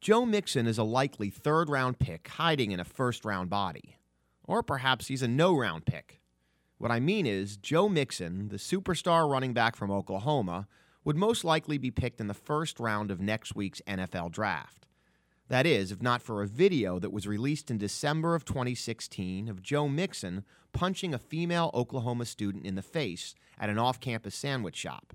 Joe Mixon is a likely third-round pick hiding in a first-round body. Or perhaps he's a no-round pick. What I mean is, Joe Mixon, the superstar running back from Oklahoma, would most likely be picked in the first round of next week's NFL Draft. That is, if not for a video that was released in December of 2016 of Joe Mixon punching a female Oklahoma student in the face at an off-campus sandwich shop.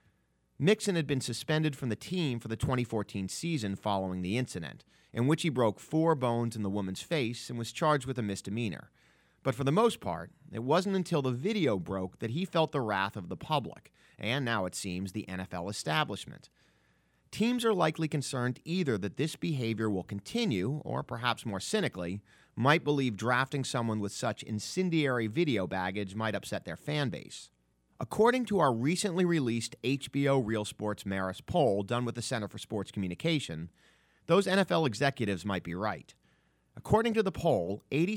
Mixon had been suspended from the team for the 2014 season following the incident, in which he broke 4 bones in the woman's face and was charged with a misdemeanor. But for the most part, it wasn't until the video broke that he felt the wrath of the public, and now it seems the NFL establishment. Teams are likely concerned either that this behavior will continue, or perhaps more cynically, might believe drafting someone with such incendiary video baggage might upset their fan base. According to our recently released HBO Real Sports Marist poll done with the Center for Sports Communication, those NFL executives might be right. According to the poll,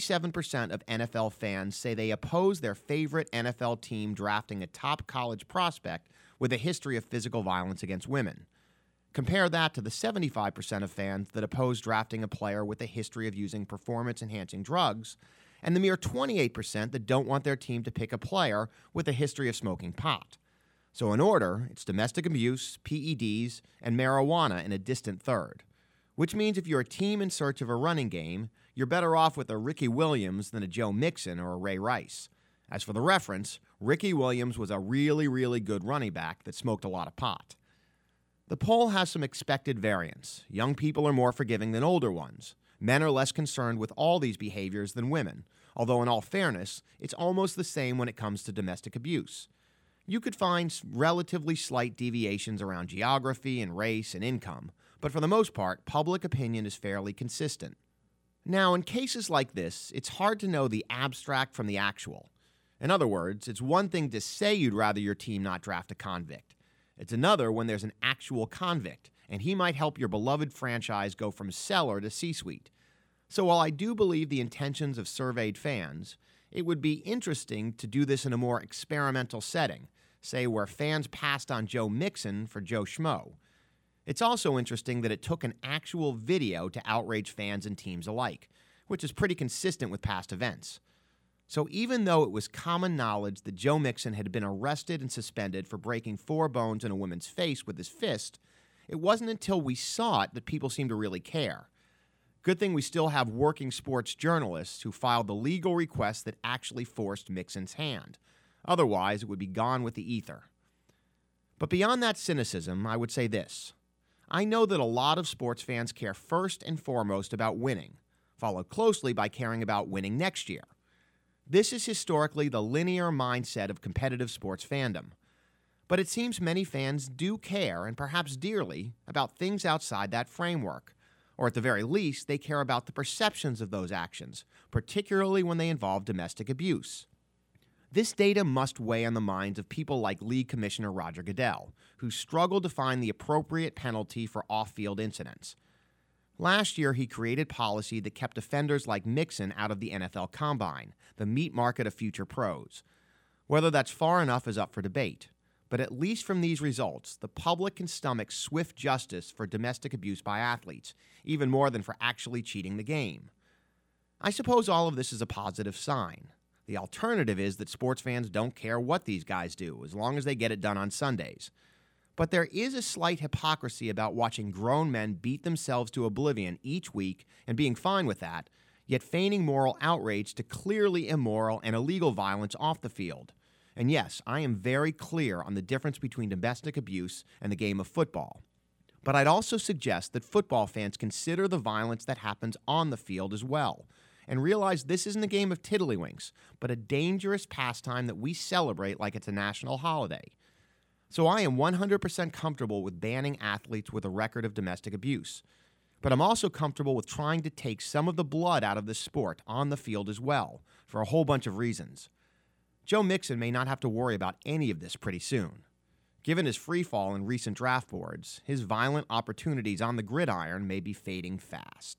87% of NFL fans say they oppose their favorite NFL team drafting a top college prospect with a history of physical violence against women. Compare that to the 75% of fans that oppose drafting a player with a history of using performance-enhancing drugs, and the mere 28% that don't want their team to pick a player with a history of smoking pot. So in order, it's domestic abuse, PEDs, and marijuana in a distant third. Which means if you're a team in search of a running game, you're better off with a Ricky Williams than a Joe Mixon or a Ray Rice. As for the reference, Ricky Williams was a really, really good running back that smoked a lot of pot. The poll has some expected variance. Young people are more forgiving than older ones. Men are less concerned with all these behaviors than women, although in all fairness, it's almost the same when it comes to domestic abuse. You could find relatively slight deviations around geography and race and income, but for the most part, public opinion is fairly consistent. Now, in cases like this, it's hard to know the abstract from the actual. In other words, it's one thing to say you'd rather your team not draft a convict. It's another when there's an actual convict, and he might help your beloved franchise go from cellar to C-suite. So while I do believe the intentions of surveyed fans, it would be interesting to do this in a more experimental setting, say where fans passed on Joe Mixon for Joe Schmo. It's also interesting that it took an actual video to outrage fans and teams alike, which is pretty consistent with past events. So even though it was common knowledge that Joe Mixon had been arrested and suspended for breaking 4 bones in a woman's face with his fist, it wasn't until we saw it that people seemed to really care. Good thing we still have working sports journalists who filed the legal request that actually forced Mixon's hand. Otherwise, it would be gone with the ether. But beyond that cynicism, I would say this. I know that a lot of sports fans care first and foremost about winning, followed closely by caring about winning next year. This is historically the linear mindset of competitive sports fandom. But it seems many fans do care, and perhaps dearly, about things outside that framework. Or at the very least, they care about the perceptions of those actions, particularly when they involve domestic abuse. This data must weigh on the minds of people like League Commissioner Roger Goodell, who struggled to find the appropriate penalty for off-field incidents. Last year, he created policy that kept offenders like Mixon out of the NFL Combine, the meat market of future pros. Whether that's far enough is up for debate. But at least from these results, the public can stomach swift justice for domestic abuse by athletes, even more than for actually cheating the game. I suppose all of this is a positive sign. The alternative is that sports fans don't care what these guys do, as long as they get it done on Sundays. But there is a slight hypocrisy about watching grown men beat themselves to oblivion each week and being fine with that, yet feigning moral outrage to clearly immoral and illegal violence off the field. And yes, I am very clear on the difference between domestic abuse and the game of football. But I'd also suggest that football fans consider the violence that happens on the field as well, and realize this isn't a game of tiddlywinks, but a dangerous pastime that we celebrate like it's a national holiday. So I am 100% comfortable with banning athletes with a record of domestic abuse. But I'm also comfortable with trying to take some of the blood out of this sport on the field as well, for a whole bunch of reasons. Joe Mixon may not have to worry about any of this pretty soon. Given his freefall in recent draft boards, his violent opportunities on the gridiron may be fading fast.